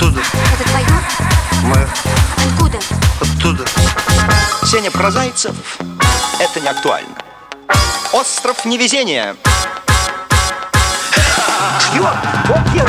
Оттуда. Это твое? Мое. Откуда? Оттуда. Сеня про зайцев — это не актуально. Остров невезения. Чье? Вот дело.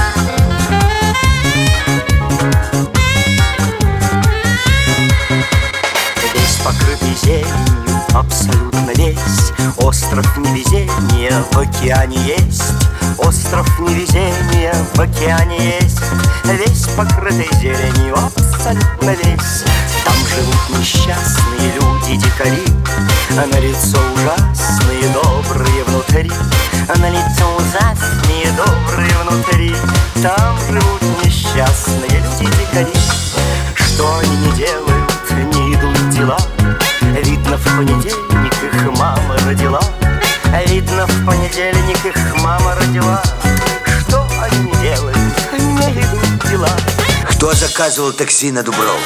Весь покрытый зеленью, абсолютно весь. Остров невезения в океане есть. Остров невезения в океане есть. Весь покрытый зеленью, абсолютно весь. Там живут несчастные люди-дикари, а на лицо ужасные, добрые внутри. А на лицо ужасные, добрые внутри. Там живут несчастные люди-дикари. Что они не делают, не идут дела. Видно, в понедельник их мама родила. Видно, в понедельник их мама родила. Что они не делают, не идут дела. Кто заказывал такси на Дуброву?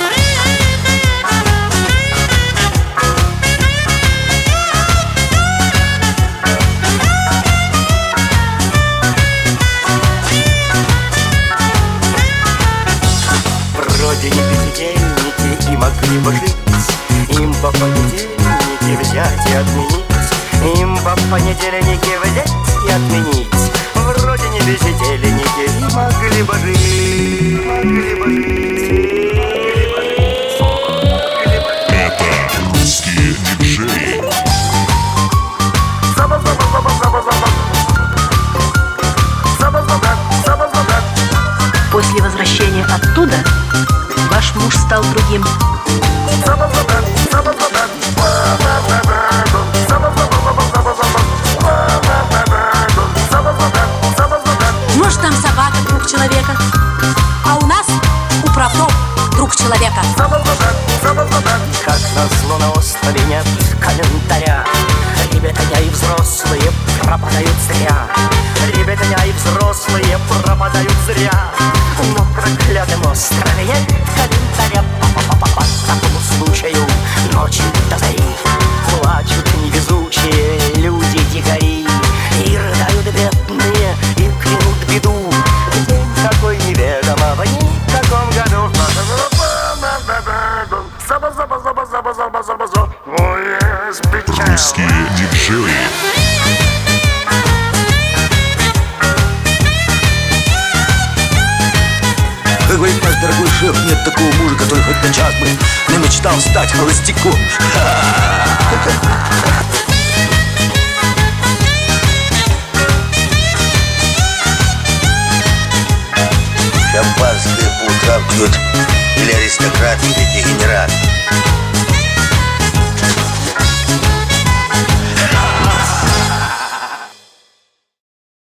Вроде не бездельники и могли бы жить. Им по понедельнике взять и отменить. Им по понедельнике взять и отменить. Вроде не бездельники и могли бы жить. Могли бы жить. Это русские диджеи. После возвращения оттуда ваш муж стал другим. Может, там собака друг человека, а у нас управдом друг человека. Как назло на острове нет календаря. Ребятня и взрослые пропадают зря. Ребятня и взрослые пропадают зря. На проклятом острове нет календаря. По такому случаю ночью до зари плачут невезучие люди-дикари. И рыдают бедные, и клянут беду. День какой неведомо в никаком году. Русские диджеи. Как говорит наш дорогой шеф, нет такого мужа, который хоть на час бы не мечтал стать холостяком. Шампанское по утрам пьет или аристократ, или дегенерат.